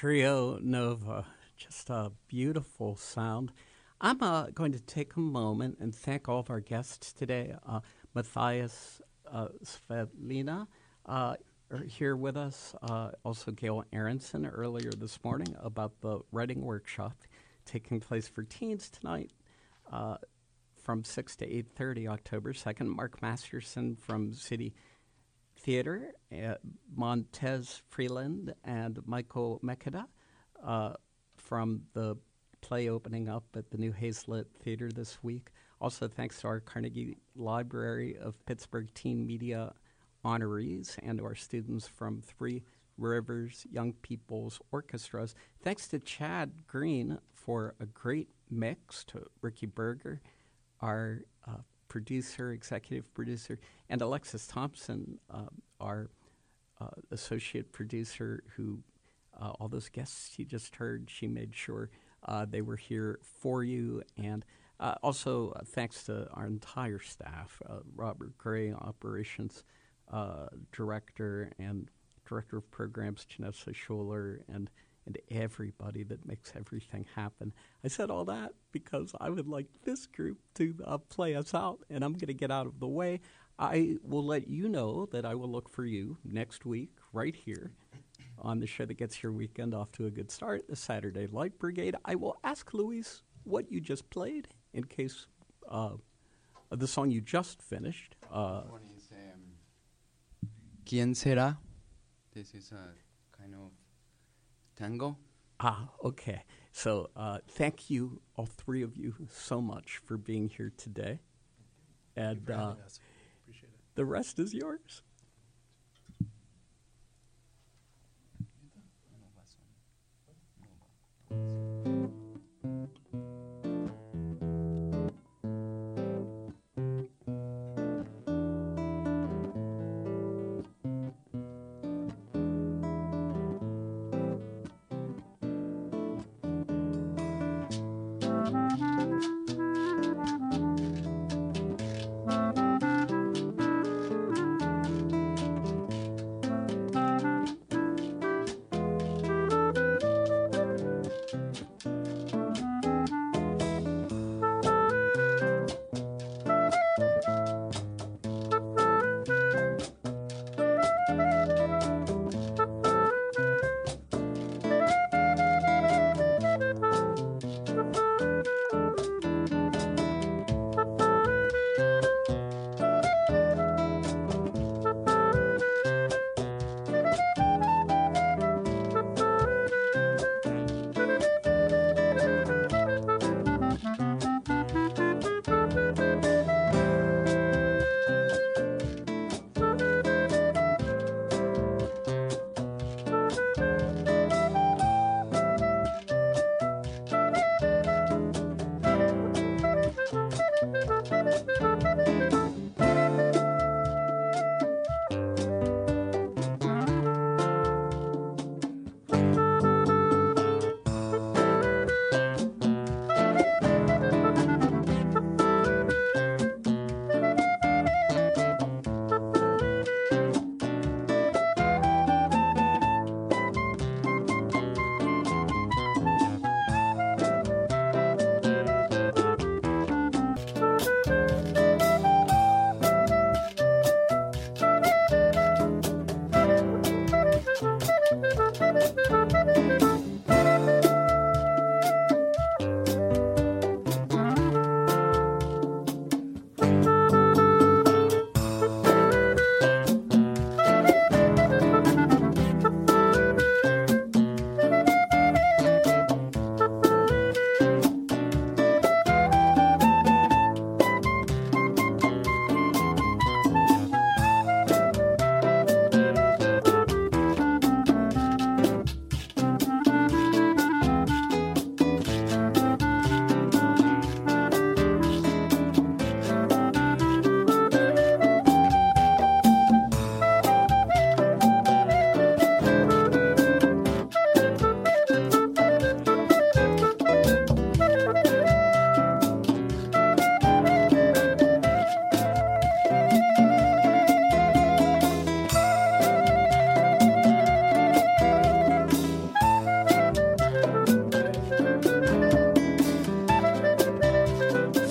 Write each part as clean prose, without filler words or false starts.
Trio Nova, just a beautiful sound. I'm going to take a moment and thank all of our guests today. Matthias Svetlina are here with us. Also, Gail Aronson earlier this morning about the writing workshop taking place for teens tonight from 6 to 8:30, October 2nd. Mark Masterson from City Theater, Montez Freeland, and Michael Mekeda from the play opening up at the New Hazlitt Theater this week. Also, thanks to our Carnegie Library of Pittsburgh Teen Media honorees and our students from Three Rivers Young People's Orchestras. Thanks to Chad Green for a great mix, to Ricky Berger, our producer, executive producer, and Alexis Thompson, our associate producer, who all those guests you just heard, she made sure they were here for you. And also thanks to our entire staff, Robert Gray, operations director, and director of programs, Janessa Schuler, and everybody that makes everything happen. I said all that because I would like this group to play us out, and I'm going to get out of the way. I will let you know that I will look for you next week right here on the show that gets your weekend off to a good start, the Saturday Light Brigade. I will ask Luis what you just played in case the song you just finished. One is ¿Quién será? This is a kind of tango. Okay. So thank you, all three of you, so much for being here today. And Thank you for having us. Appreciate it. The rest is yours.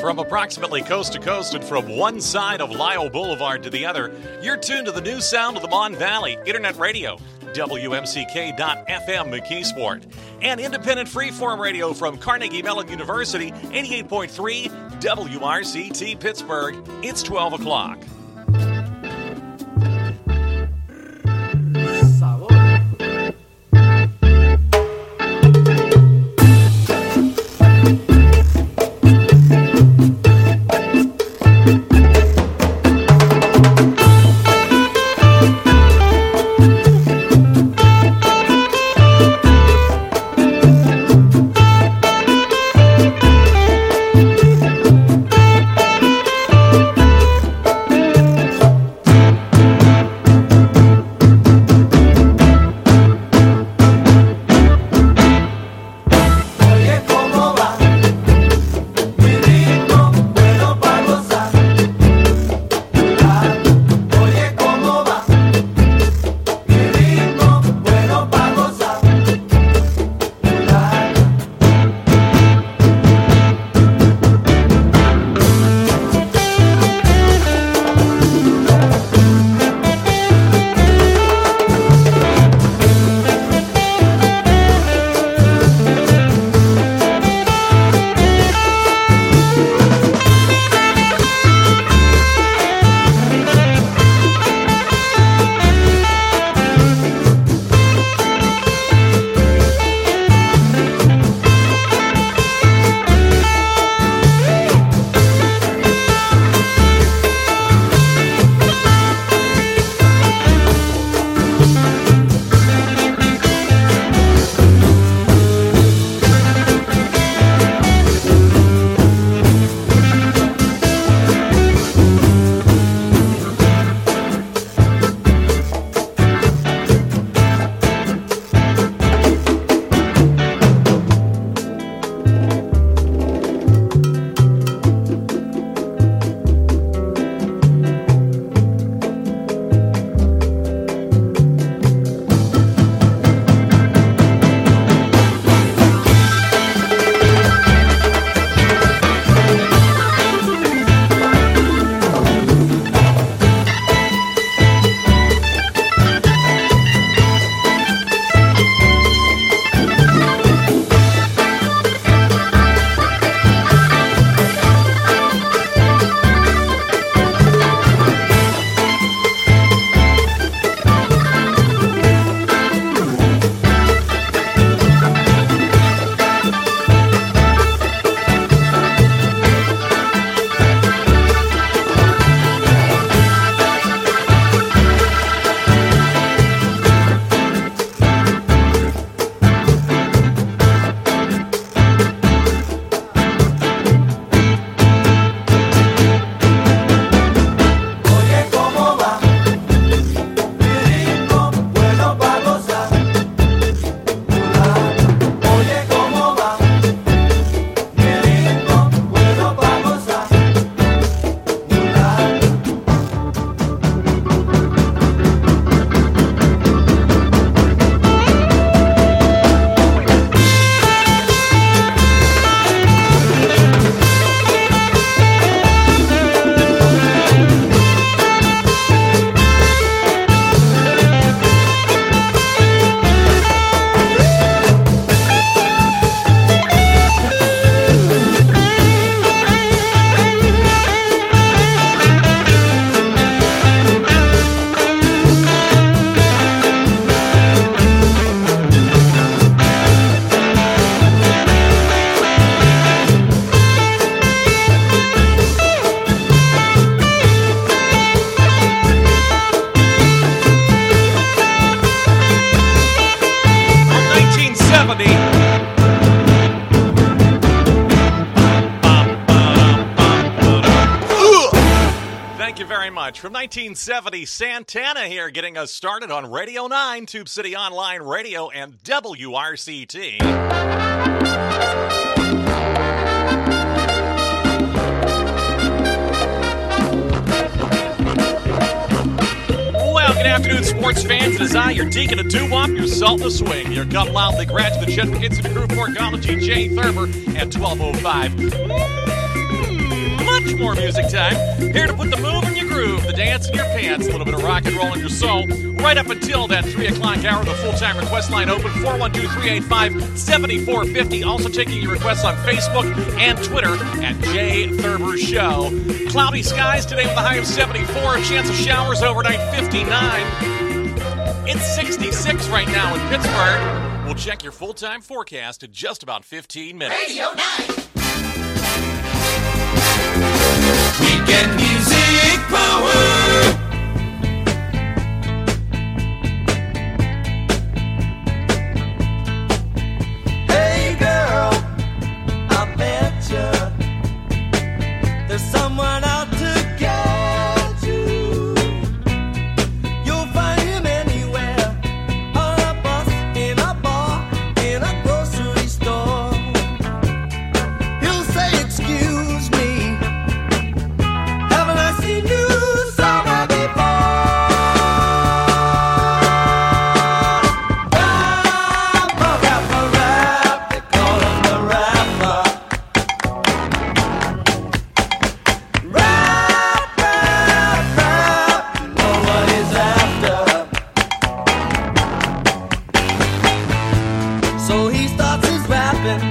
From approximately coast to coast and from one side of Lyle Boulevard to the other, you're tuned to the new sound of the Mon Valley Internet Radio, WMCK.FM McKeesport, and independent freeform radio from Carnegie Mellon University, 88.3 WRCT Pittsburgh. It's 12 o'clock. much. From 1970, Santana here getting us started on Radio 9, Tube City Online Radio, and WRCT. Well, good afternoon, sports fans. It is I, your deacon of doo-wop, your salt in the swing, your come loudly graduate Chet McKinson crew for College, Jay Thurber, at 12:05. much more music time. Here to put the move in your groove, the dance in your pants, a little bit of rock and roll in your soul. Right up until that 3 o'clock hour, the full-time request line open, 412-385-7450. Also taking your requests on Facebook and Twitter at Jay Thurber Show. Cloudy skies today with a high of 74. A chance of showers overnight, 59. It's 66 right now in Pittsburgh. We'll check your full-time forecast in just about 15 minutes. Radio 9. Weekend music power. Hey girl, I bet you there's someone out to get you. You'll find him anywhere, on a bus, in a bar, in a grocery store. He'll say, excuse me, haven't I seen you somewhere before? Rapper, rapper, rap, they call him the rapper. Rap, rap, rap, you know what he's after. So he starts his rapping,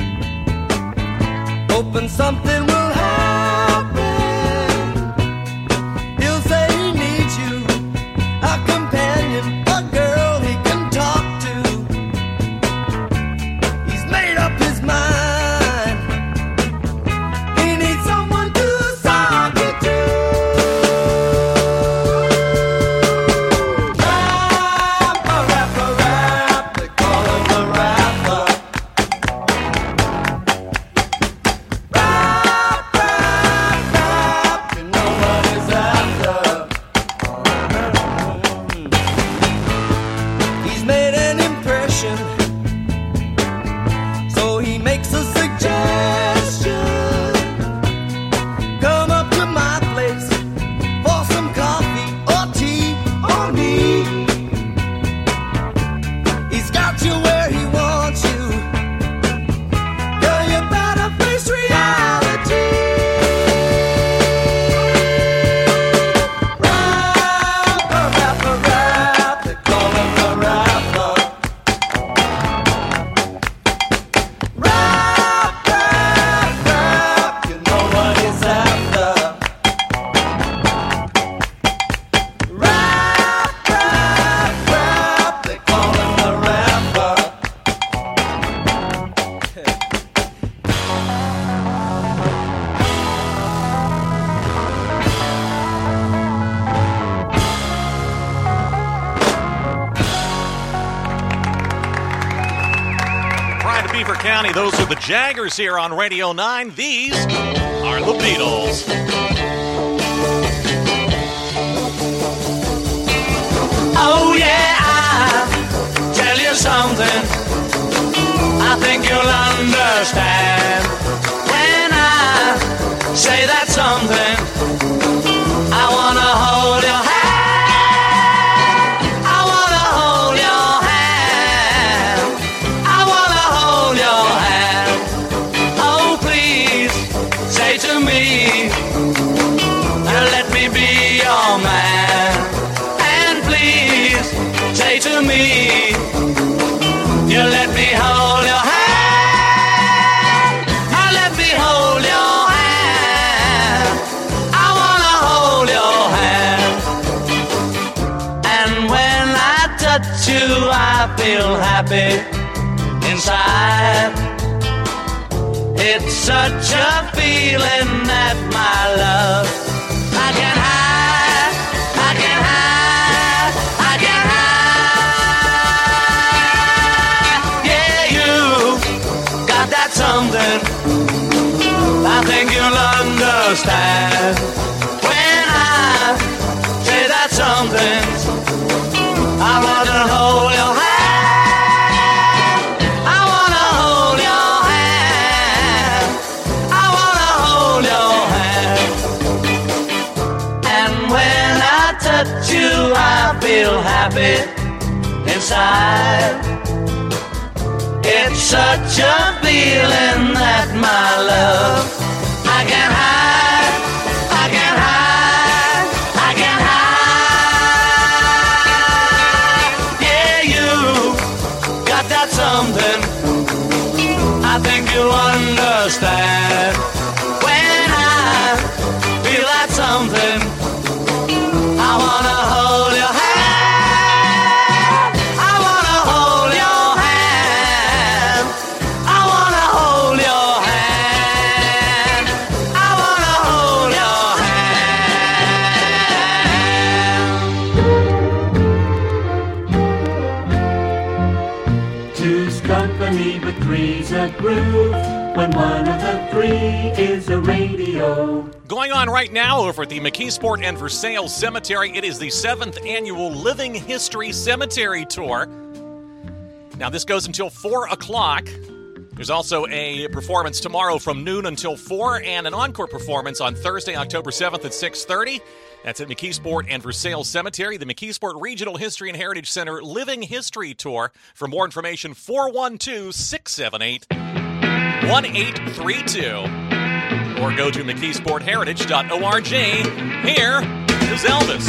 hoping something will happen. He'll say he needs you, a companion, a girl he can talk to. He's made up his mind. He needs someone to talk it to. Rapper, rapper, rap, they call him the rapper. Rap, rap, rap, you know what he's after. He's made an impression, so he makes a suggestion. Come up to my place for some coffee or tea or me. He's got you where he wants you. Girl, you better face reality. Rapper, rapper, rap, they call him the rapper. Rap, rap, rap, you know what he's after. Rap, rap, rap, they call him the rapper. Pride of Beaver County, those are the Jaggers here on Radio 9. These are the Beatles. Oh yeah, I'll tell you something I think you'll understand when I say that something. I wanna hold your hand. I wanna hold your hand. I wanna hold your hand. Oh please, say to me, let me be your man. And please, say to me, you let me hold your hand. Let me hold your hand. I wanna hold your hand. And when I touch you, I feel happy inside. It's such a feeling that my love I can hide, I can hide, I can hide. Yeah, you got that something I think you'll understand when I say that something. I wanna hold your hand. I wanna hold your hand. I wanna hold your hand. And when I touch you, I feel happy inside. It's such a feeling that my love I can hide. I think you'll understand when I feel that something. I wanna hold your hand. I wanna hold your hand. I wanna hold your hand. I wanna hold your hand. Two's company, but three's a groove. When one of the three is a radio. Going on right now over at the McKeesport and Versailles Cemetery, it is the 7th annual Living History Cemetery Tour. Now, this goes until 4 o'clock. There's also a performance tomorrow from noon until 4, and an encore performance on Thursday, October 7th at 6:30. That's at McKeesport and Versailles Cemetery, the McKeesport Regional History and Heritage Center Living History Tour. For more information, 412-678-1832. Or go to McKeesportHeritage.org. Here is Elvis.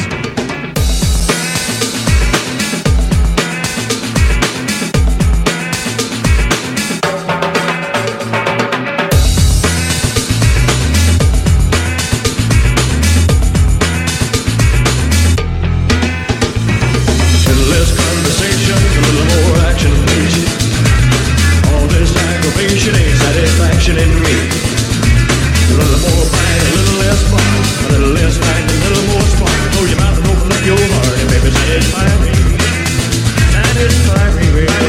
Satisfaction in me. A little more bite, a little less bite, a little less bite, a little more spark. Close your mouth and open up your heart, and baby, satisfy me. Satisfy me, baby.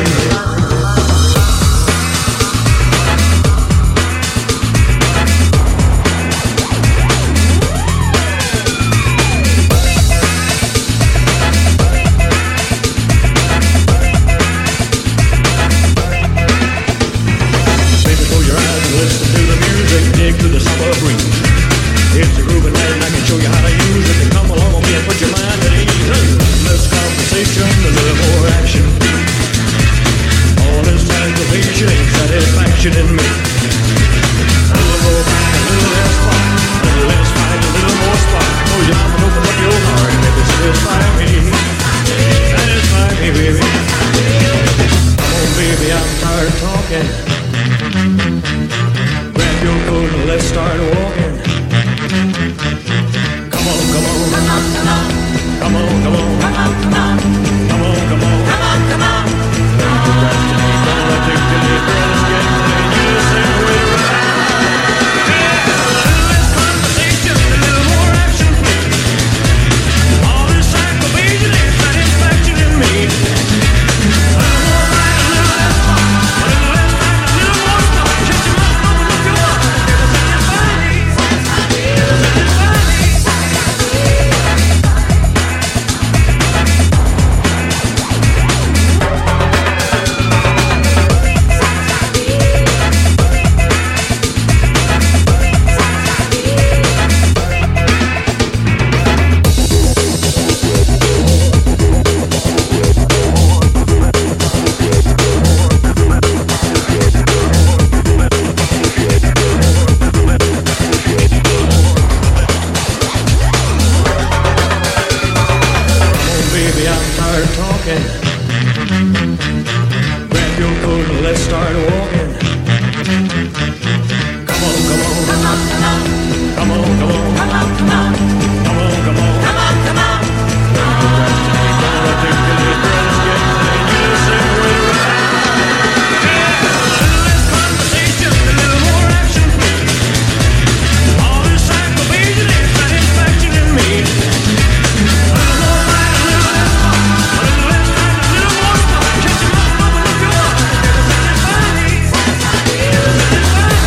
It's a groovy night and I can show you how to use it. Come along with me and put your mind at ease. Less conversation, a little more action. All this aggravation ain't satisfaction in me. A little more fight, a little less fight, a little less fight, a little more spark. Close your mouth and open up your heart and baby, satisfy me. Satisfy me, baby. Come on, baby, I'm tired of talking. Grab your coat and let's start walking. Come on, come on, come on, come on, come on, come on, come on, come on, come on, come on, come on, come on. Don't procrastinate, don't articulate, girl, let's get playing. You say we're right. Yeah, a little less conversation, a little more action, please. All this aggravation ain't satisfaction in me. A little more right, a little less fun, a little less time, a little more stuff. Shut your mouth, open up your heart, it'll satisfy me. It'll satisfy me. Grab your coat and let's start walking. Come on, come on, come on, come on, come on, come on, come on, come on, come on, come on, come on, come on. Don't procrastinate, don't articulate, girl, let's get playing. You say we're right. Yeah, a little less conversation, a little more action, please. All this aggravation ain't satisfaction in me. A little more fight, a little less fun, a little less time, a little more stuff. Shut your mouth, open up your heart, it'll satisfy me. It'll satisfy me.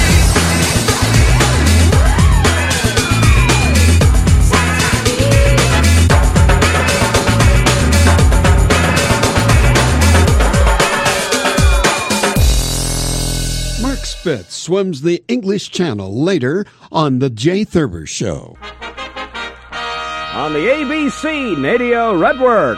Mark Spitz swims the English Channel later on The Jay Thurber Show. On the ABC Radio Network.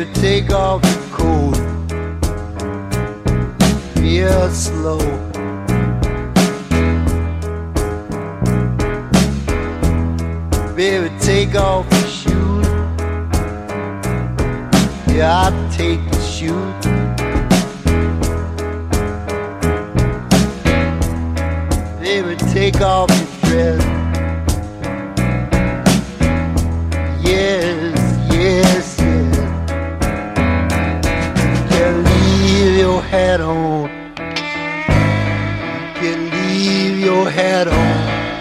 Baby, take off your coat. Real slow. Baby, take off your shoes. Yeah, I'll take your shoes. Baby, take off your dress. Yes, yes, yes. You can leave your hat on. You can leave your hat on.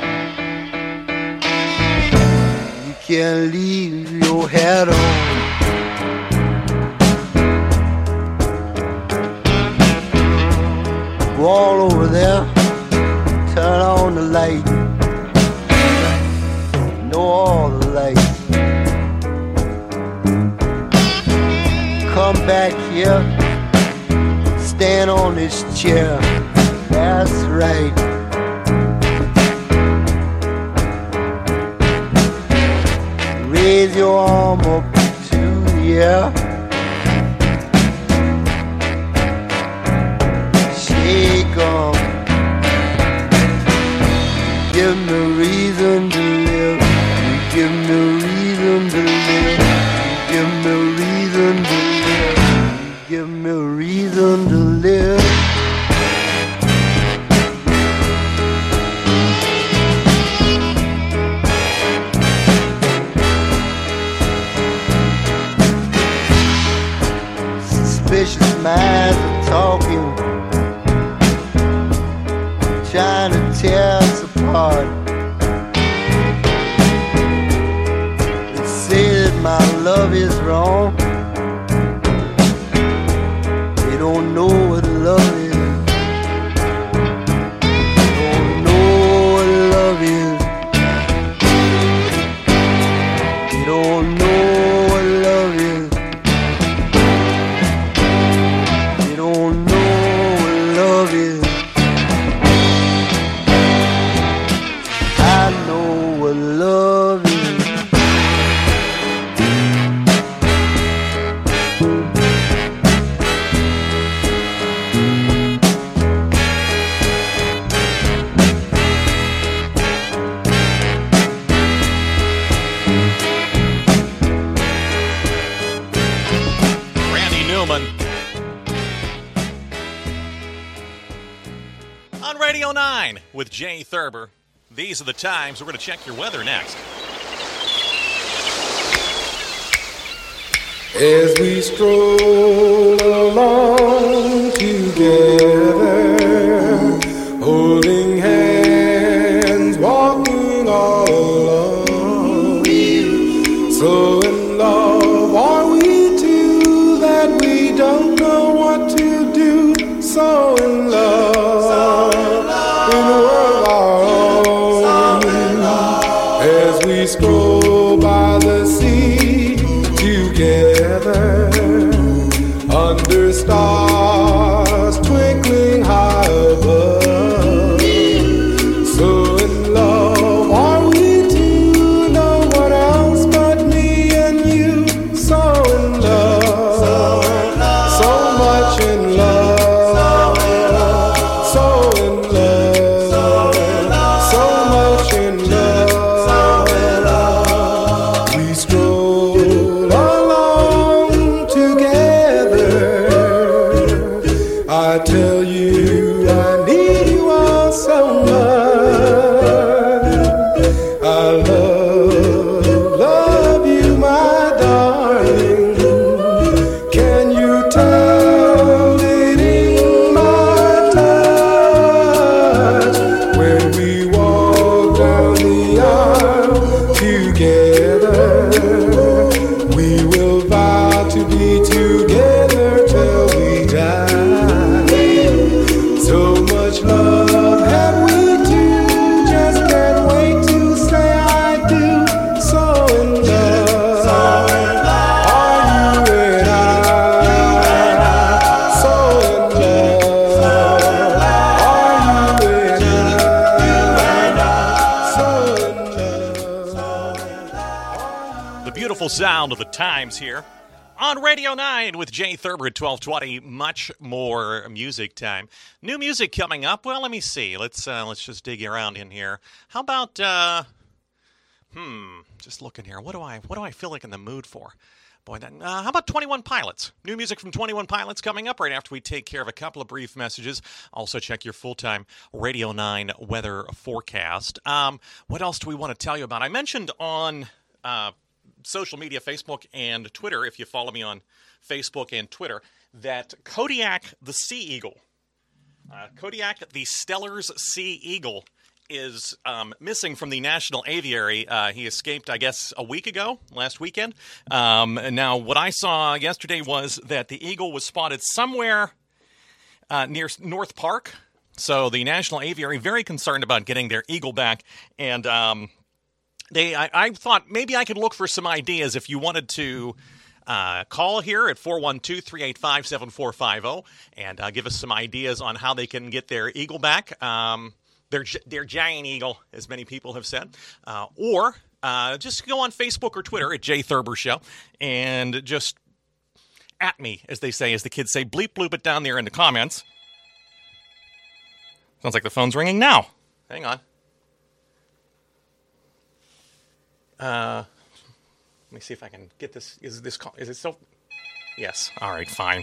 You can leave your hat on. Go all over there. Turn on the light. Know all the lights. Come back here. Stand on this chair. That's right. Raise your arm up to the air. Shake 'em. Give me a reason to live. You give me a reason to live. You give me a reason to live. You give me a reason to live. Suspicious minds are talking, trying to tear us apart. They say that my love is wrong. They don't know what love is. They don't know what love is. They don't know what love is. They don't know what love is. I know what love is. Randy Newman. On Radio 9 with Jay Thurber. These are the times. We're going to check your weather next. As we stroll along together, holding hands, walking all alone. So in love are we two that we don't know what to do. So in love in a world our own. As we stroll by the sea together, under stars twinkling high above. So in love are we two, no one else but me and you. So in love, so much in love, so in love, so much in love. We stroll along together. I tell you I need you all so much. I love you, my darling. Can you tell it in my touch? When we walk down the aisle together, we will vow to be together till we die. So much love have we two, just can't wait to say I do. So in love are you and I. So in love are you and I. So in love. The beautiful sound of the times here On Radio 9 with Jay Thurber at 1220, much more music time. New music coming up. Well, let me see. Let's just dig around in here. How about just looking here. What do I feel like in the mood for? Boy, how about 21 Pilots? New music from 21 Pilots coming up right after we take care of a couple of brief messages. Also, check your full-time Radio 9 weather forecast. What else do we want to tell you about? I mentioned on social media, Facebook and Twitter, if you follow me on Facebook and Twitter, that Kodiak the Sea Eagle, Kodiak the Stellar's Sea Eagle, is missing from the National Aviary. He escaped, I guess, a week ago, last weekend. Now, what I saw yesterday was that the eagle was spotted somewhere near North Park. So the National Aviary very concerned about getting their eagle back. And I thought maybe I could look for some ideas if you wanted to call here at 412-385-7450 and give us some ideas on how they can get their eagle back. Their giant eagle, as many people have said. Or just go on Facebook or Twitter at Jay Thurber Show and just at me, as they say, as the kids say, bleep bloop it down there in the comments. Sounds like the phone's ringing now. Hang on. Let me see if I can get this. Is it still? Yes. All right, fine.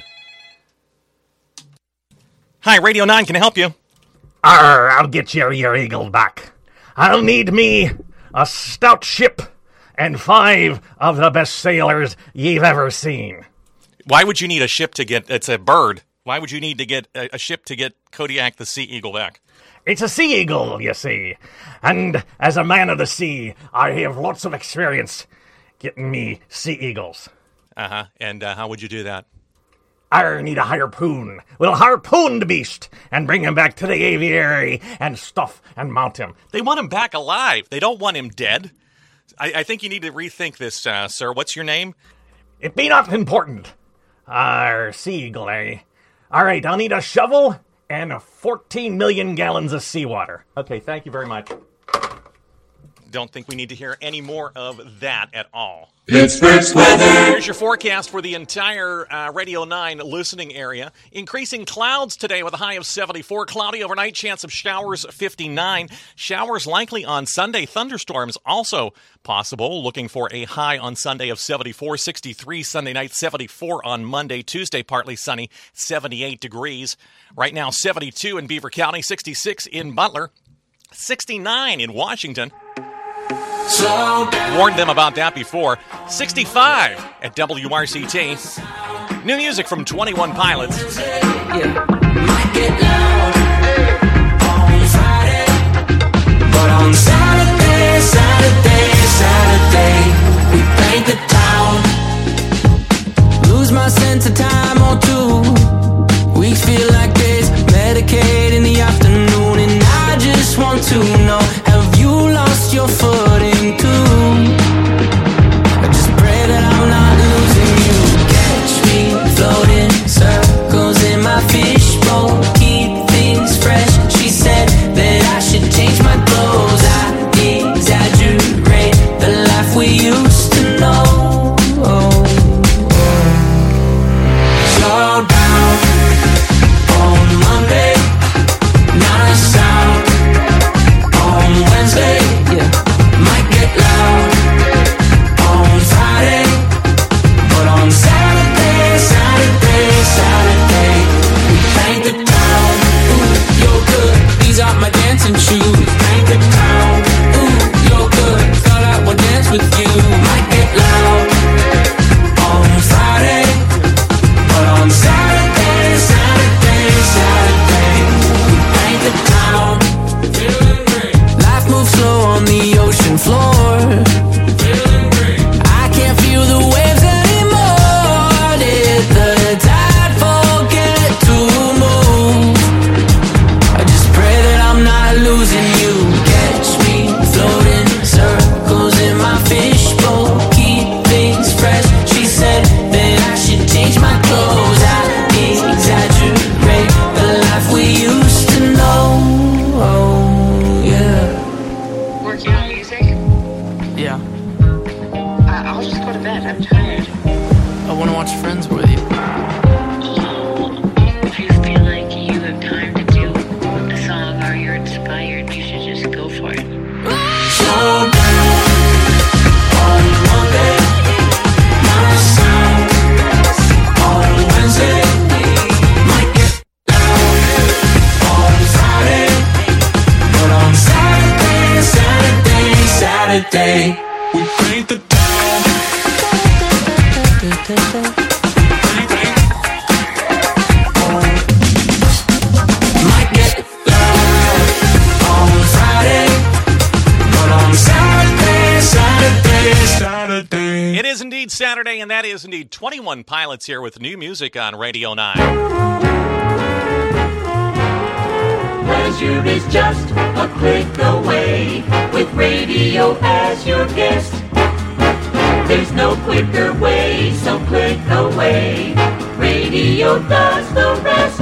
Hi, Radio 9, can I help you? I'll get your eagle back. I'll need me a stout ship and 5 of the best sailors you've ever seen. Why would you need a ship to get... It's a bird. Why would you need to get a ship to get Kodiak the Sea Eagle back? It's a sea eagle, you see. And as a man of the sea, I have lots of experience getting me sea eagles. Uh-huh. And how would you do that? I need a harpoon. We'll harpoon the beast and bring him back to the aviary and stuff and mount him. They want him back alive. They don't want him dead. I think you need to rethink this, sir. What's your name? It be not important. Sea eagle, eh? All right, I'll need a shovel and 14 million gallons of seawater. Okay, thank you very much. Don't think we need to hear any more of that at all. Pittsburgh's weather. Here's your forecast for the entire Radio 9 listening area. Increasing clouds today with a high of 74. Cloudy overnight, chance of showers 59. Showers likely on Sunday. Thunderstorms also possible. Looking for a high on Sunday of 74. 63 Sunday night, 74 on Monday. Tuesday, partly sunny, 78 degrees. Right now, 72 in Beaver County, 66 in Butler, 69 in Washington. Warned them about that before. 65 at WRCT. New music from 21 Pilots. Might get loud on Friday, but on Saturday, we paint the town. Lose my sense of time or 2. Weeks feel like days. Medicaid in the afternoon, and I just want to know, have you lost your footing too? I just pray that I'm not losing you. Catch me floating circles in my fishbowl, keep things fresh. She said that I should change my clothes. I exaggerate the life we used to know. Slow down on Monday, not a sound on Wednesday. Might get loud on Friday, but on Saturday, we paint the town. Ooh, you're good. These are my dancing shoes. Paint the town. Ooh, you're good. Thought I would dance with you. Might get loud on Friday, but on Saturday, we paint the town. Feeling great. Life moves slow on the ocean floor. Feeling great. I can't feel the waves anymore. Did the tide forget to move? I just pray that I'm not losing you. Catch me floating circles in my fishbowl, keep things fresh. She said that I should change my clothes. I exaggerate the life we used to know. Oh, yeah. Working on music? Yeah. I'll just go to bed. I'm tired. I want to watch Friends with you. If you feel like you have time to do the song or you're inspired, you should just go for it. So on Monday, my sound on Wednesday, might get down on Friday, but on Saturday, we paint the town. Might get down on Friday, but on Saturday. It is indeed Saturday, and that is indeed 21 Pilots here with new music on Radio 9. Pleasure is just a click away with radio as your guest. There's no quicker way, so click away. Radio does the rest.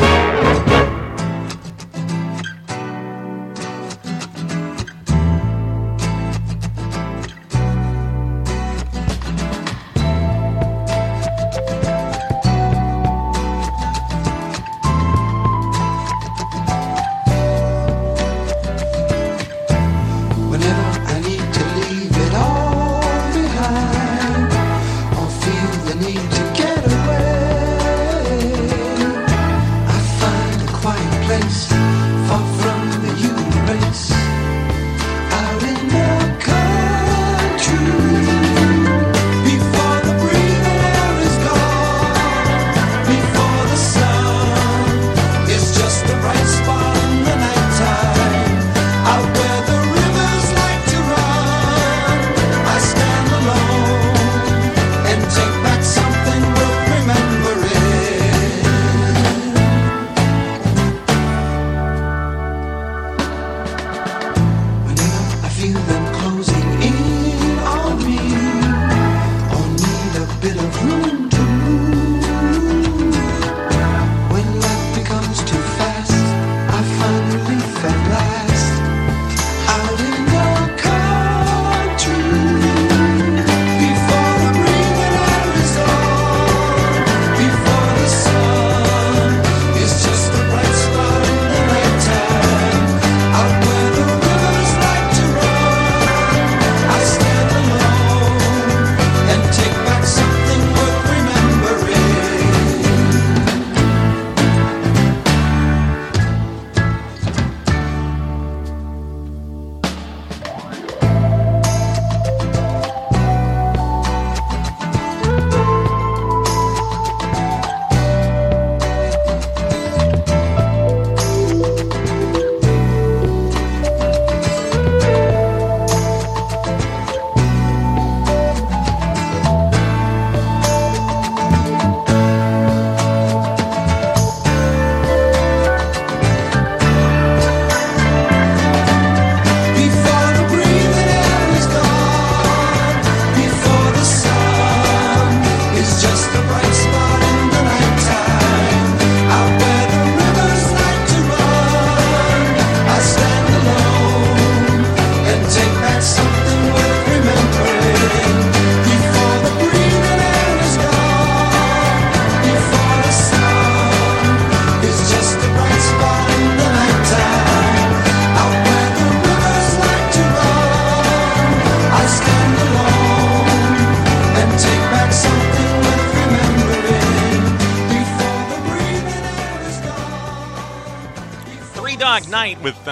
Night with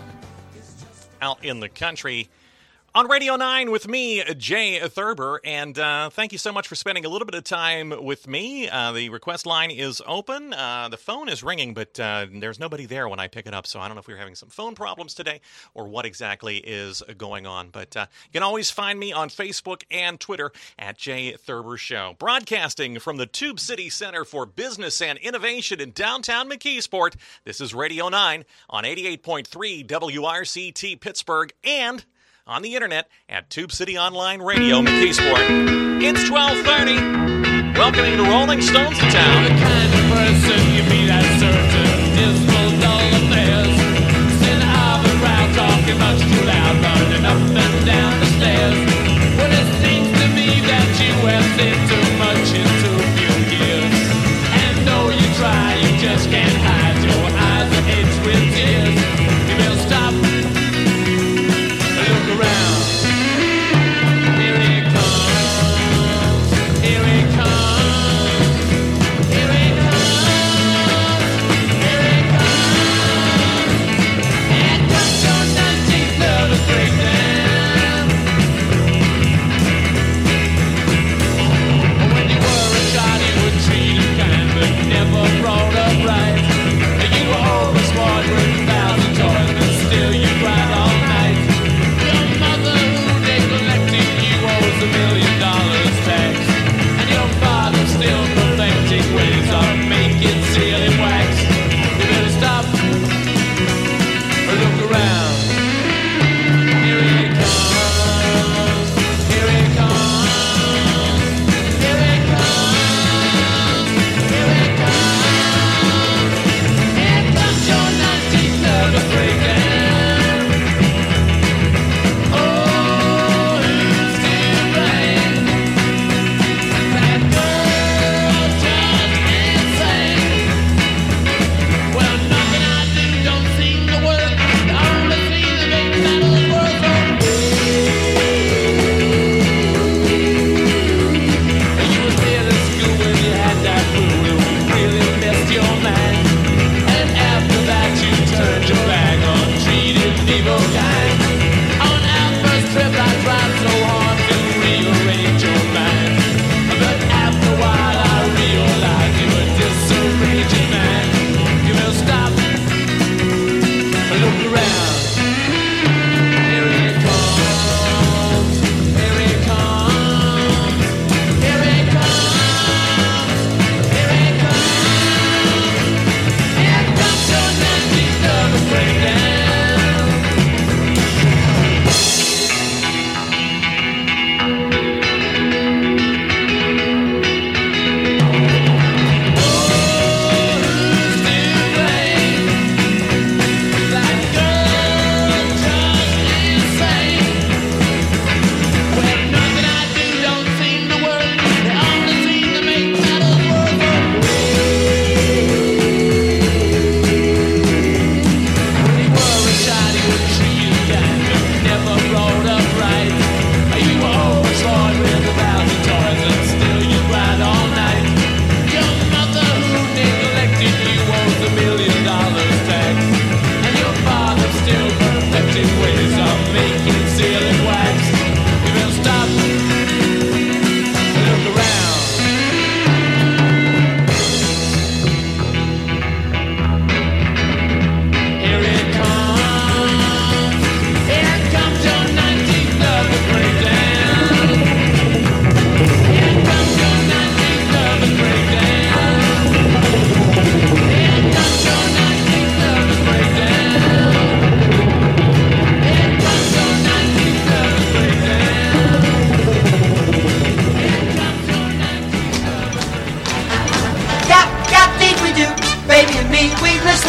Out in the Country on Radio 9 with me, Jay Thurber, and thank you so much for spending a little bit of time with me. The request line is open. The phone is ringing, but there's nobody there when I pick it up, so I don't know if we're having some phone problems today or what exactly is going on. But you can always find me on Facebook and Twitter at Jay Thurber Show. Broadcasting from the Tube City Center for Business and Innovation in downtown McKeesport, this is Radio 9 on 88.3 WRCT Pittsburgh and on the internet at Tube City Online Radio, McKeesport. It's 12:30. Welcoming the Rolling Stones to town. The kind of person you meet at certain dismal, dull affairs. Sitting out around talking much too loud, running up and down the stairs. Well, it seems to me that you have said too much into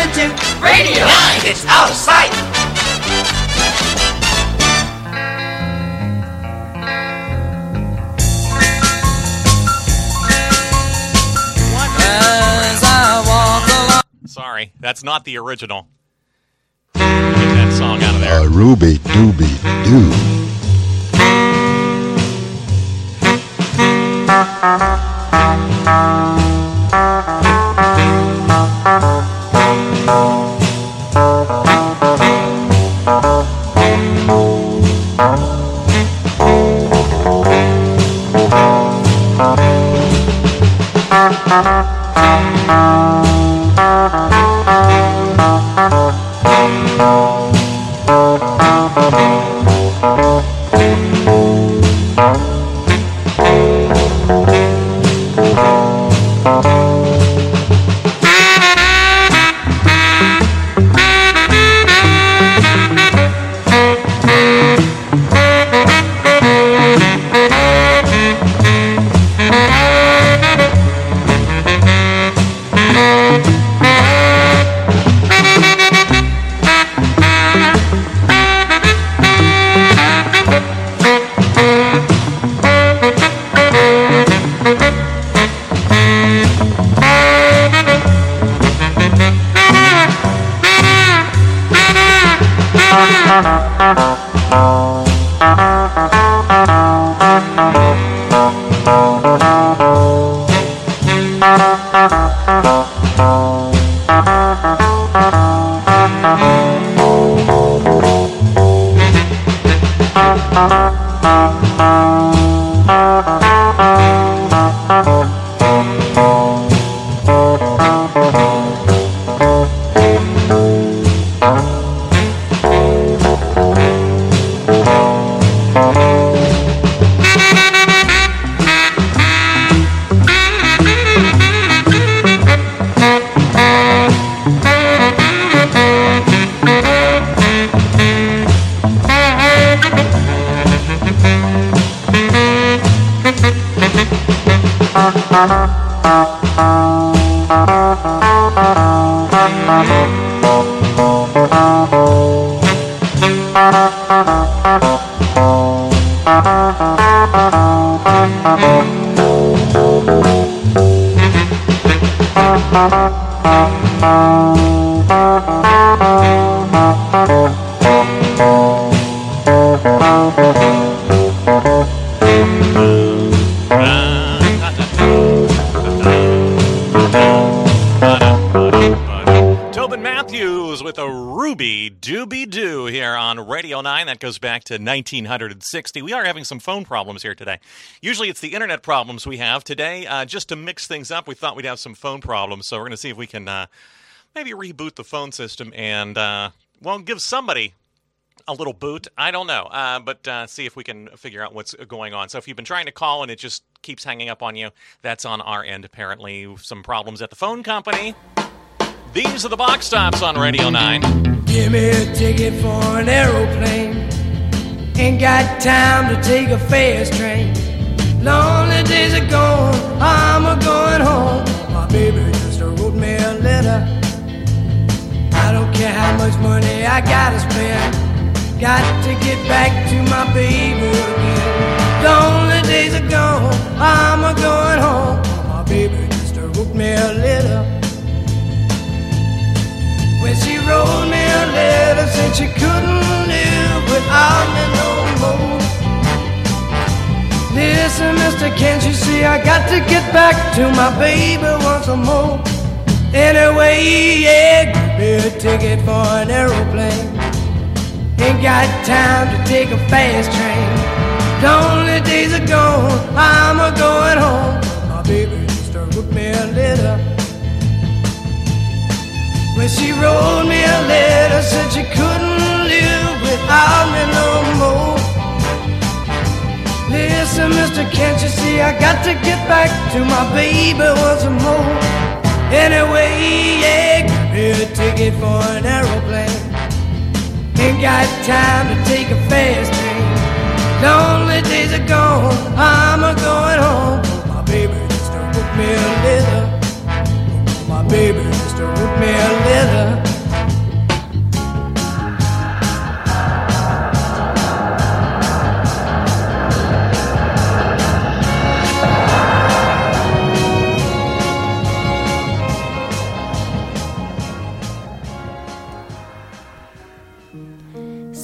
listen to Radio 9. It's out of sight. As I walk along. Sorry, that's not the original. Get that song out of there. Ruby dooby doo. Tobin Matthews with a Ruby Dooby Doo here on Radio 9. That goes back to 1960. We are having some phone problems here today. Usually it's the internet problems we have. Today, just to mix things up, we thought we'd have some phone problems. So we're going to see if we can maybe reboot the phone system and, give somebody a little boot. I don't know, but see if we can figure out what's going on. So if you've been trying to call and it just keeps hanging up on you, that's on our end, apparently. Some problems at the phone company. These are the box tops on Radio 9. Give me a ticket for an aeroplane. Ain't got time to take a fast train. Lonely days are gone, I'm a-going home. My baby just wrote me a letter. I don't care how much money I gotta spend. Got to get back to my baby again. Lonely days are gone, I'm a-going home. My baby just wrote me a letter. When she wrote me a letter, said she couldn't live without me no more. Listen, mister, can't you see I got to get back to my baby once more. Anyway, yeah, give me a ticket for an aeroplane. Ain't got time to take a fast train. Lonely days are gone, I'm a-going home. My baby just wrote me a letter. When she wrote me a letter, said she couldn't live without me no more. Listen, mister, can't you see I got to get back to my baby once more. Anyway, yeah, give me a ticket for an aeroplane. Ain't got time to take a fast train. Lonely days are gone, I'm a-going home. My baby just wrote me a letter. My baby just wrote me a letter.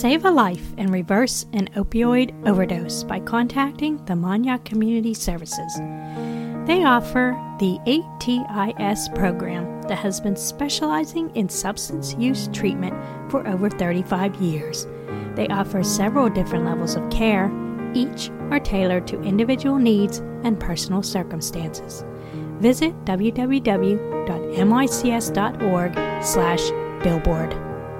Save a life and reverse an opioid overdose by contacting the Montauk Community Services. They offer the ATIS program that has been specializing in substance use treatment for over 35 years. They offer several different levels of care. Each are tailored to individual needs and personal circumstances. Visit www.mycs.org/billboard.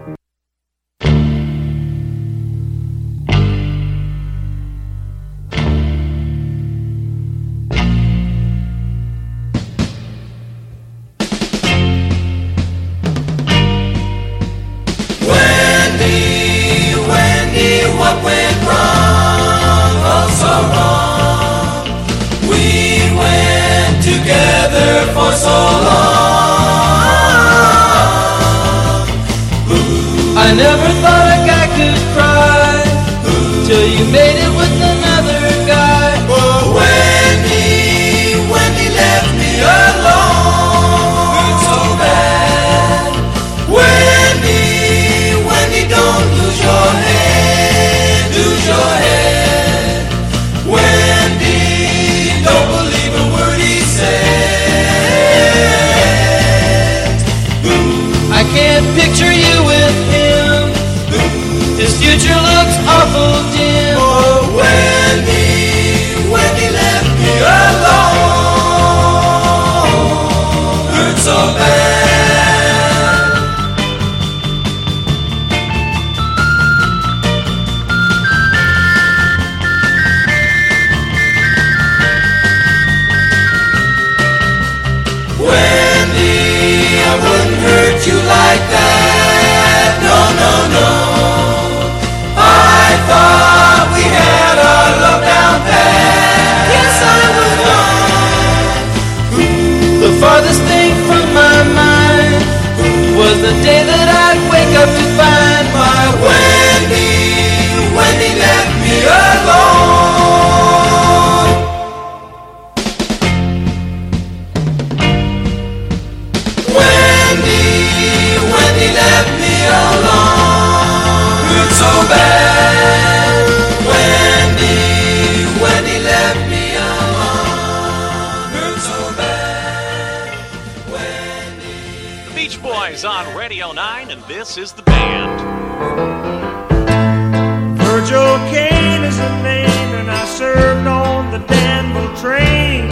What went wrong, oh so wrong? We went together for so long. I never thought a guy could cry till you made it with another guy. But when he left me alone, it's so bad. When he don't lose your head, lose your head. Wendy, don't believe a word he said. I can't picture you with him. His future looks awful dim. Oh, Wendy left me alone. Hurt so bad. I wouldn't hurt you like that, no, no, no. I thought we had our love down pat. Yes, I was wrong. The farthest thing from my mind was the day that I'd wake up to find my Wendy left me alone. Wendy left me alone. Hurt so bad. Wendy left me alone. Hurt so bad. The Beach Boys on Radio 9, and this is the band. Virgil Kane is the name, and I served on the Danville train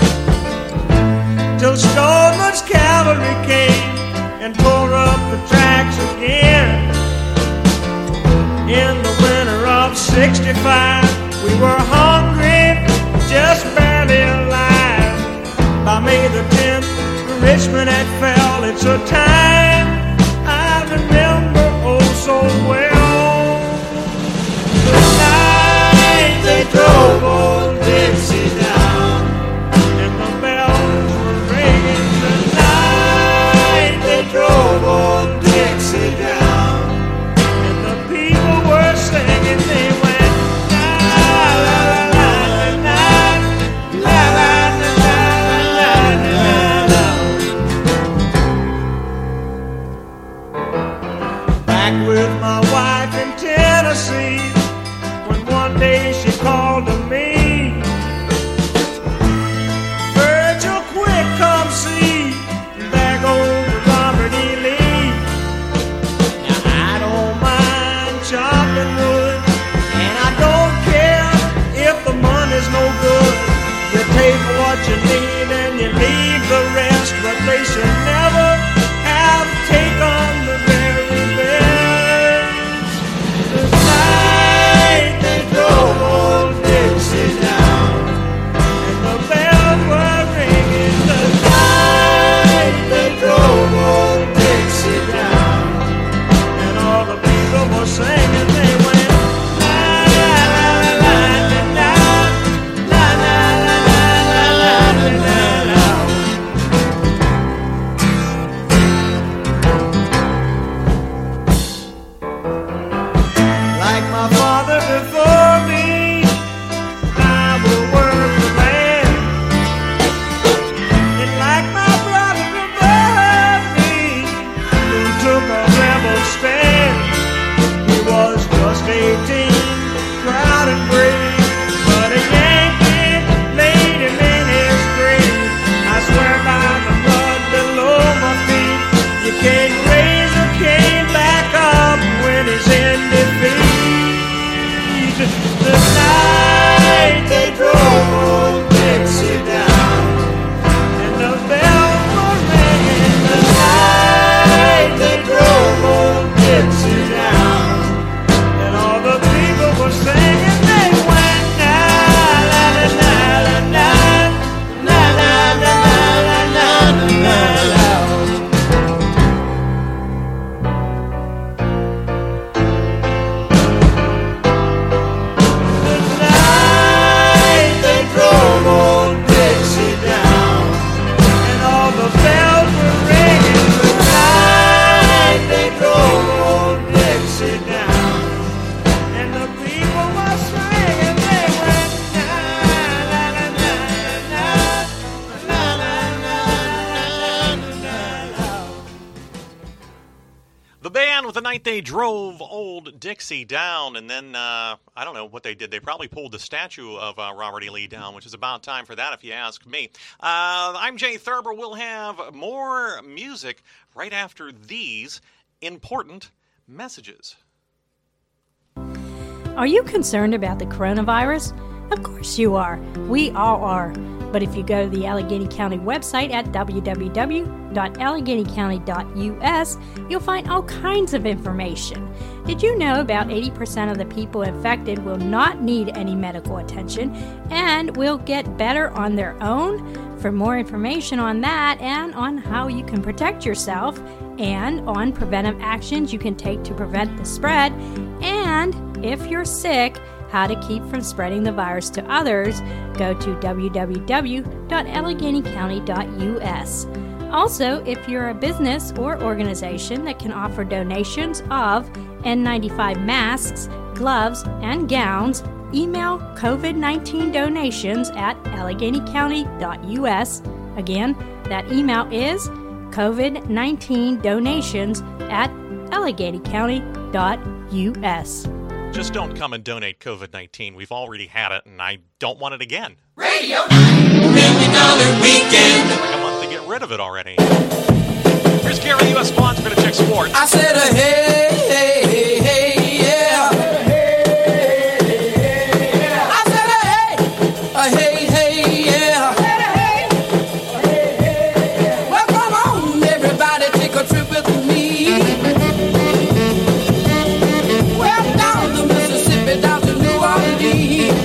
till Stoneman's cavalry came and tore up the tracks again. In the winter of '65, we were hungry, just barely alive. By May the 10th, Richmond had fell. It's a time I remember oh so well. The night they drove old Dixie down, and the bells were ringing. The night they drove old Dixie down, and the people were singing. They went la la la la la la la la la la. Back with my wife in Tennessee, when one day she called to me, Virgil, quick, come see, there goes Robert E. Lee. Now I don't mind chopping wood, and I don't care if the money's no good. You pay for what you need and you leave the rest, but they should never have taken the very best. The night they drove old Dixie down, and the bells were ringing. The night they drove old Dixie down, and all the people were singing. They went la la la la la la la la la la la la. night they drove old Dixie down, and then I don't know what they did. They probably pulled the statue of Robert E. Lee down, which is about time for that if you ask me. I'm Jay Thurber. We'll have more music right after these important messages. Are you concerned about the coronavirus? Of course you are. We all are. But if you go to the Allegheny County website at www.alleghenycounty.us, you'll find all kinds of information. Did you know about 80% of the people infected will not need any medical attention and will get better on their own? For more information on that and on how you can protect yourself and on preventive actions you can take to prevent the spread, and if you're sick, how to keep from spreading the virus to others, go to www.alleghenycounty.us. Also, if you're a business or organization that can offer donations of N95 masks, gloves, and gowns, email COVID-19 donations at alleghenycounty.us. Again, that email is COVID-19 donations at alleghenycounty.us. Just don't come and donate COVID-19. We've already had it, and I don't want it again. Radio $1 million weekend. Like a month to get rid of it already. Here's Gary U.S. Bonds for the Check Sports. I said, hey, hey, hey, hey, yeah. I said, hey, hey, yeah. Well, come on, everybody, take a trip with me. Well, down the Mississippi, down to New Orleans.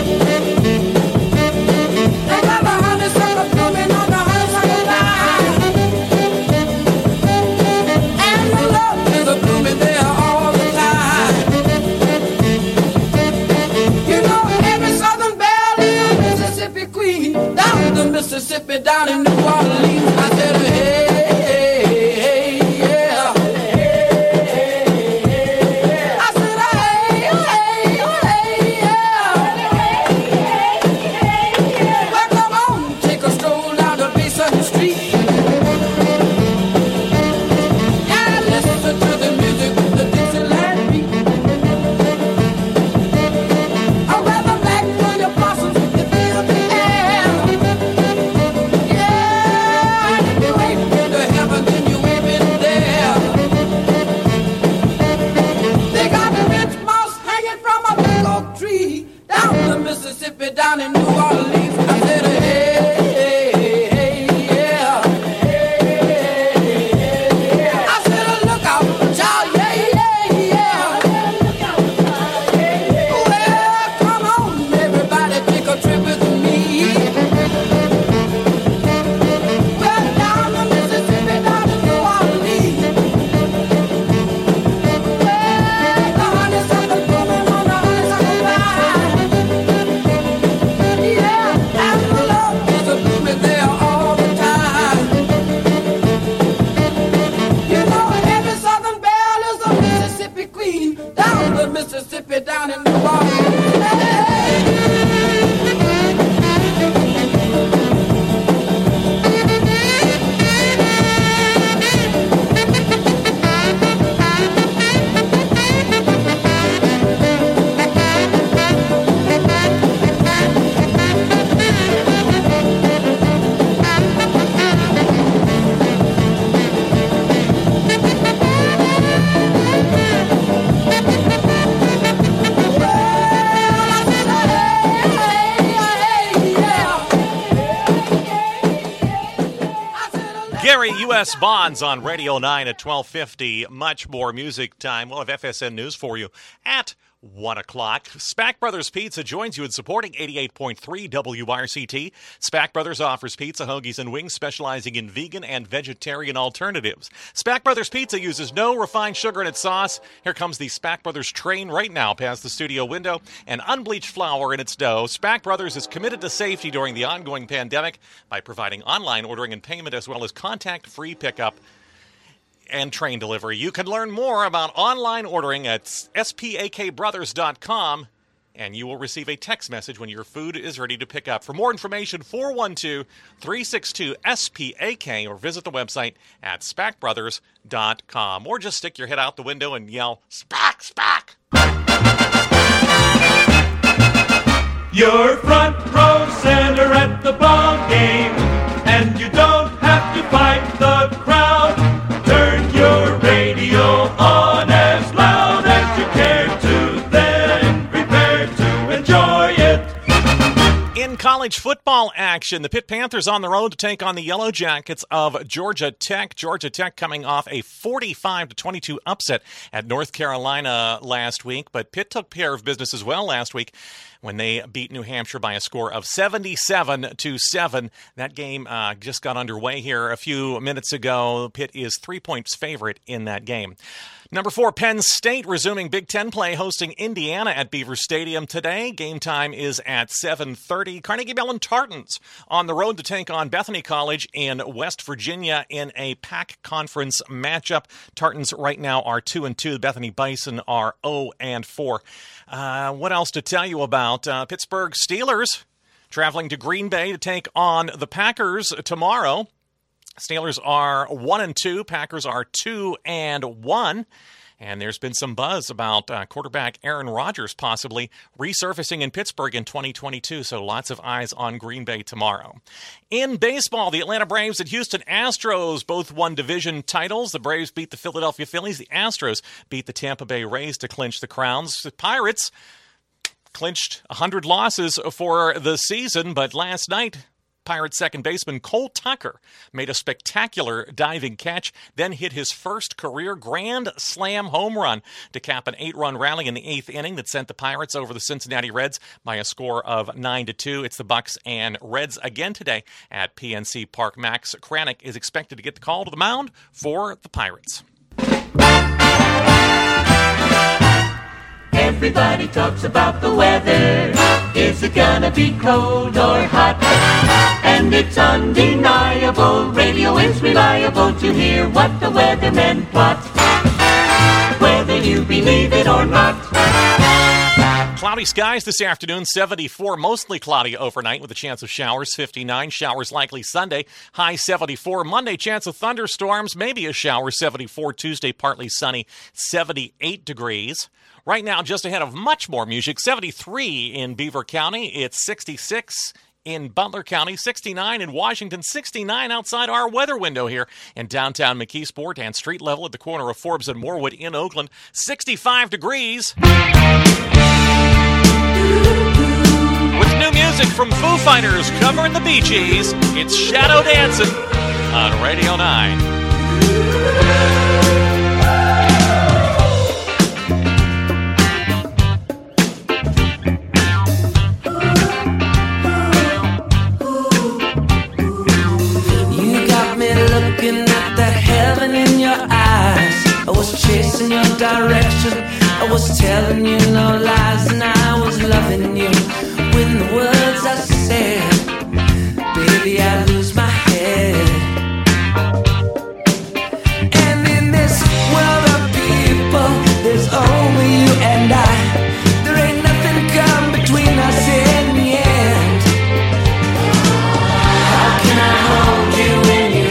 They got the honeysuckle blooming on the honeysuckle vine. And the love is a blooming there all the time. You know, every Southern belle is a Mississippi queen. Down the Mississippi, down in New Orleans. I said, hey, hey, yeah. I said, hey, hey, yeah. Well, come on, take a stroll down the Basin Street. And listen to the music with the Dixieland beat. Oh, well, the magnolia blossoms, they fill the air. Yeah, if you ain't been to heaven, then you ain't been there. They got the rich moss hanging from a big oak tree. Down the Mississippi, down in New Orleans. I said, hey, hey, yeah. I said, look out, child, yeah, yeah, yeah. Well, come on, everybody, take a trip with me. Well, down the Mississippi, down to New Orleans. Well, the honeysuckle blooming on the honeysuckle vine. Yeah, and the love is a blooming there all the time. You know, every Southern belle is a Mississippi queen. Down the Mississippi, down in New Orleans. Gary U.S. Bonds on Radio 9 at 12:50. Much more music time. We'll have FSN News for you at 1 o'clock. Spack Brothers Pizza joins you in supporting 88.3 WRCT. Spack Brothers offers pizza, hoagies, and wings specializing in vegan and vegetarian alternatives. Spack Brothers Pizza uses no refined sugar in its sauce. Here comes the Spack Brothers train right now past the studio window, and unbleached flour in its dough. Spack Brothers is committed to safety during the ongoing pandemic by providing online ordering and payment as well as contact-free pickup and train delivery. You can learn more about online ordering at spakbrothers.com. and you will receive a text message when your food is ready to pick up. For more information, 412-362-SPAK, or visit the website at SPAKbrothers.com. Or just stick your head out the window and yell, SPAK, SPAK! You're front row center at the ball game, and you don't have to fight the crowd. Turn your radio on as loud as you care to, then prepare to enjoy it. In college football action, the Pitt Panthers on the road to take on the Yellow Jackets of Georgia Tech. Georgia Tech coming off a 45-22 upset at North Carolina last week, but Pitt took care of business as well last week when they beat New Hampshire by a score of 77-7. That game just got underway here a few minutes ago. Pitt is 3 points favorite in that game. Number 4, Penn State resuming Big Ten play, hosting Indiana at Beaver Stadium today. Game time is at 7:30. Carnegie Mellon Tartans on the road to take on Bethany College in West Virginia in a PAC conference matchup. Tartans right now are 2-2. Bethany Bison are 0-4. What else to tell you about? Pittsburgh Steelers traveling to Green Bay to take on the Packers tomorrow. Steelers are 1-2. Packers are 2-1. And there's been some buzz about quarterback Aaron Rodgers possibly resurfacing in Pittsburgh in 2022, so lots of eyes on Green Bay tomorrow. In baseball, the Atlanta Braves and Houston Astros both won division titles. The Braves beat the Philadelphia Phillies. The Astros beat the Tampa Bay Rays to clinch the crowns. The Pirates clinched 100 losses for the season, but last night, Pirates second baseman Cole Tucker made a spectacular diving catch, then hit his first career grand slam home run to cap an 8-run rally in the 8th inning that sent the Pirates over the Cincinnati Reds by a score of 9-2. It's the Bucks and Reds again today at PNC Park. Max Kranick is expected to get the call to the mound for the Pirates. Everybody talks about the weather. Is it gonna be cold or hot? And it's undeniable, radio is reliable to hear what the weathermen plot. Whether you believe it or not. Cloudy skies this afternoon, 74, mostly cloudy overnight with a chance of showers, 59. Showers likely Sunday, high 74. Monday, chance of thunderstorms, maybe a shower, 74. Tuesday, partly sunny, 78 degrees. Right now, just ahead of much more music, 73 in Beaver County. It's 66 in Butler County, 69 in Washington, 69 outside our weather window here in downtown McKeesport, and street level at the corner of Forbes and Moorwood in Oakland, 65 degrees. With new music from Foo Fighters covering the Bee Gees, it's Shadow Dancing on Radio 9. Looking at the heaven in your eyes, I was chasing your direction, I was telling you no lies, and I was loving you with the words I said. Baby, I lose my head. And in this world of people, there's only you and I. There ain't nothing come between us in the end. How can I hold you in your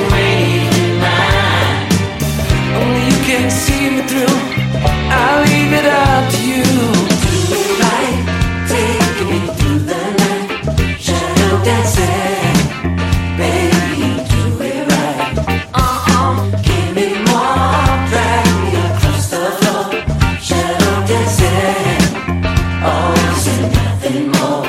can't see me through, I'll leave it up to you. Do it right, take me through the night, shadow dancing, baby, do it right. Give me more, drag me across the floor, shadow dancing, oh, say nothing more.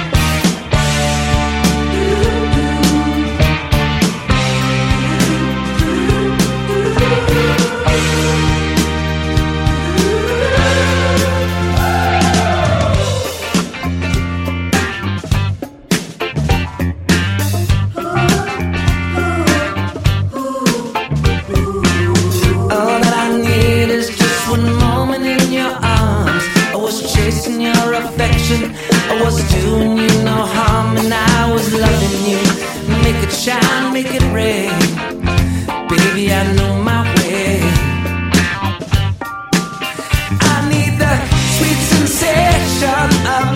I was doing you no harm, and I was loving you. Make it shine, make it rain, baby, I know my way. I need the sweet sensation of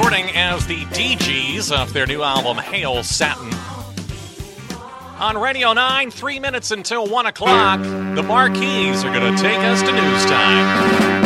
recording as the DGs off their new album, Hail Satin. On Radio 9, 3 minutes until 1 o'clock, the Marquis are going to take us to news time.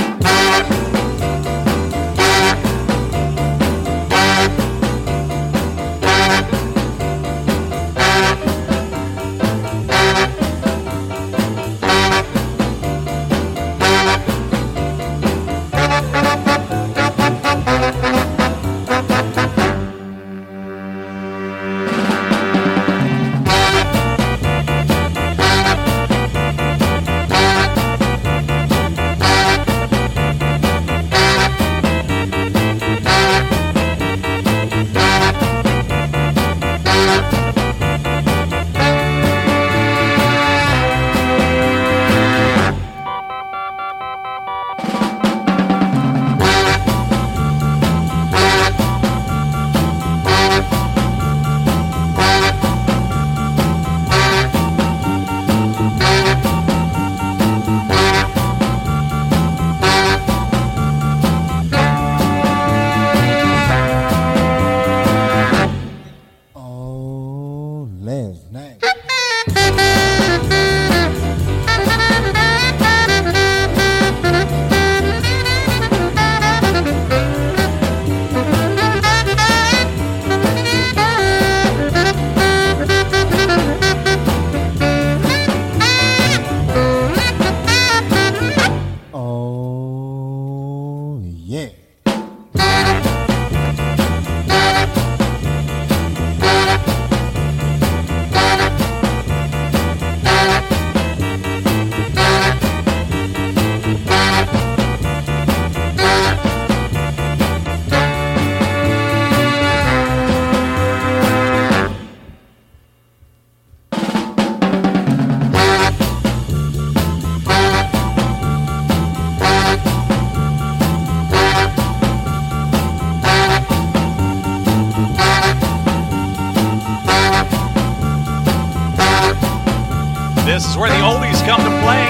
This is where the oldies come to play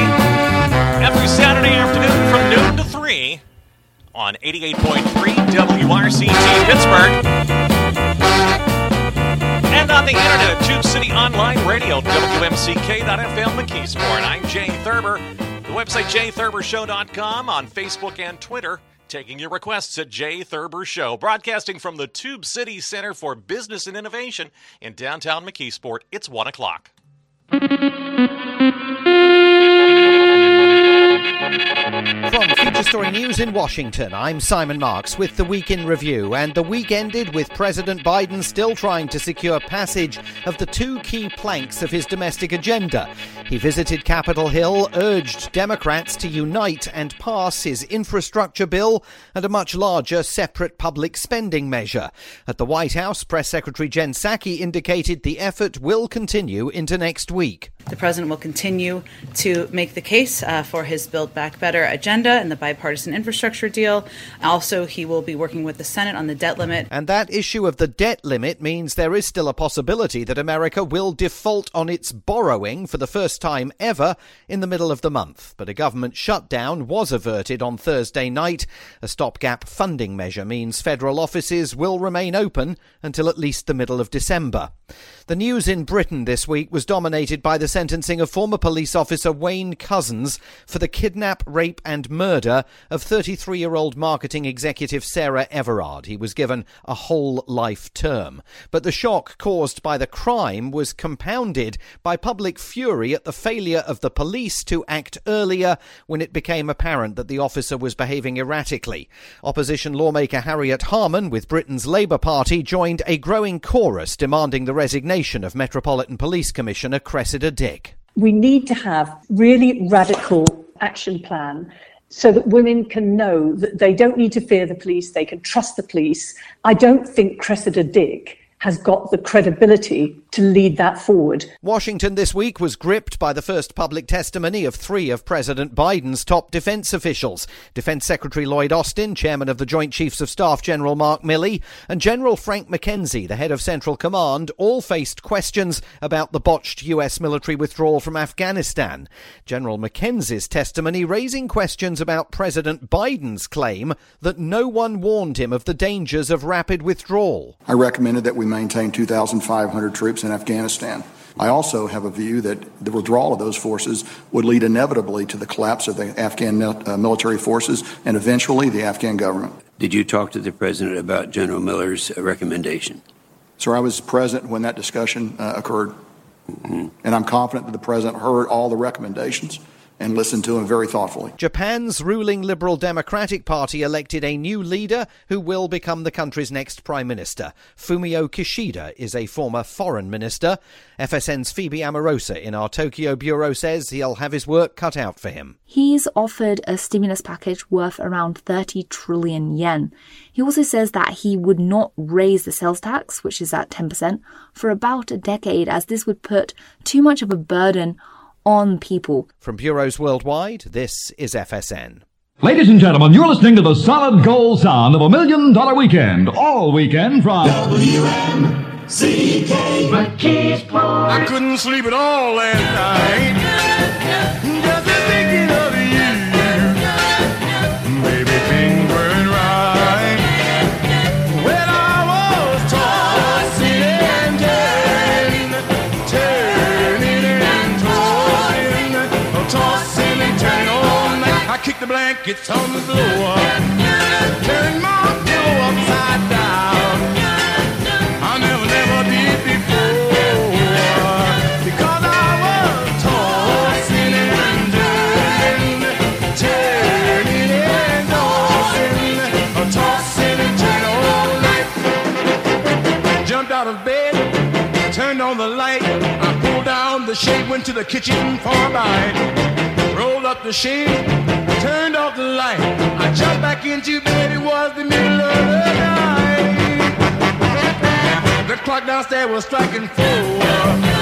every Saturday afternoon from noon to 3 on 88.3 WRCT Pittsburgh and on the internet at Tube City Online Radio, WMCK.FM McKeesport. I'm Jay Thurber. The website jaythurbershow.com, on Facebook and Twitter. Taking your requests at Jay Thurber Show. Broadcasting from the Tube City Center for Business and Innovation in downtown McKeesport. It's 1 o'clock. From Future Story News in Washington, I'm Simon Marks with the Week in Review. And the week ended with President Biden still trying to secure passage of the two key planks of his domestic agenda. He visited Capitol Hill, urged Democrats to unite and pass his infrastructure bill and a much larger separate public spending measure. At the White House, Press Secretary Jen Psaki indicated the effort will continue into next week. The president will continue to make the case for his Build Back Better agenda and the bipartisan infrastructure deal. Also, he will be working with the Senate on the debt limit. And that issue of the debt limit means there is still a possibility that America will default on its borrowing for the first time ever in the middle of the month. But a government shutdown was averted on Thursday night. A stopgap funding measure means federal offices will remain open until at least the middle of December. The news in Britain this week was dominated by the sentencing of former police officer Wayne Couzens for the kidnap, rape and murder of 33-year-old marketing executive Sarah Everard. He was given a whole life term. But the shock caused by the crime was compounded by public fury at the failure of the police to act earlier when it became apparent that the officer was behaving erratically. Opposition lawmaker Harriet Harman with Britain's Labour Party joined a growing chorus demanding the resignation of Metropolitan Police Commissioner Cressida Dick. We need to have really radical action plan so that women can know that they don't need to fear the police, they can trust the police. I don't think Cressida Dick has got the credibility to lead that forward. Washington this week was gripped by the first public testimony of 3 of President Biden's top defense officials. Defense Secretary Lloyd Austin, Chairman of the Joint Chiefs of Staff General Mark Milley, and General Frank McKenzie, the head of Central Command, all faced questions about the botched US military withdrawal from Afghanistan. General McKenzie's testimony raising questions about President Biden's claim that no one warned him of the dangers of rapid withdrawal. I recommended that we maintain 2,500 troops in Afghanistan. I also have a view that the withdrawal of those forces would lead inevitably to the collapse of the Afghan military forces and eventually the Afghan government. Did you talk to the president about General Miller's recommendation? Sir, I was present when that discussion occurred, and I'm confident that the president heard all the recommendations and listened to him very thoughtfully. Japan's ruling Liberal Democratic Party elected a new leader who will become the country's next prime minister. Fumio Kishida is a former foreign minister. FSN's Phoebe Amorosa in our Tokyo bureau says he'll have his work cut out for him. He's offered a stimulus package worth around 30 trillion yen. He also says that he would not raise the sales tax, which is at 10%, for about a decade, as this would put too much of a burden on people. From bureaus worldwide, this is FSN. Ladies and gentlemen, you're listening to the solid gold sound of $1 Million Weekend, all weekend from WMCK McKeesport. I couldn't sleep at all last night, just thinking of you. Baby, things weren't right when I was tossing and tossing and turning all night. I kicked the blankets on the floor, turned my pillow upside down. I never did before, because I was tossing and turning and tossing and turning all night. Jumped out of bed, turned on the light. I pulled down the shade, went to the kitchen for a bite. Rolled up the shade, turned off the light. I jumped back into bed, it was the middle of the night. The clock downstairs was striking 4.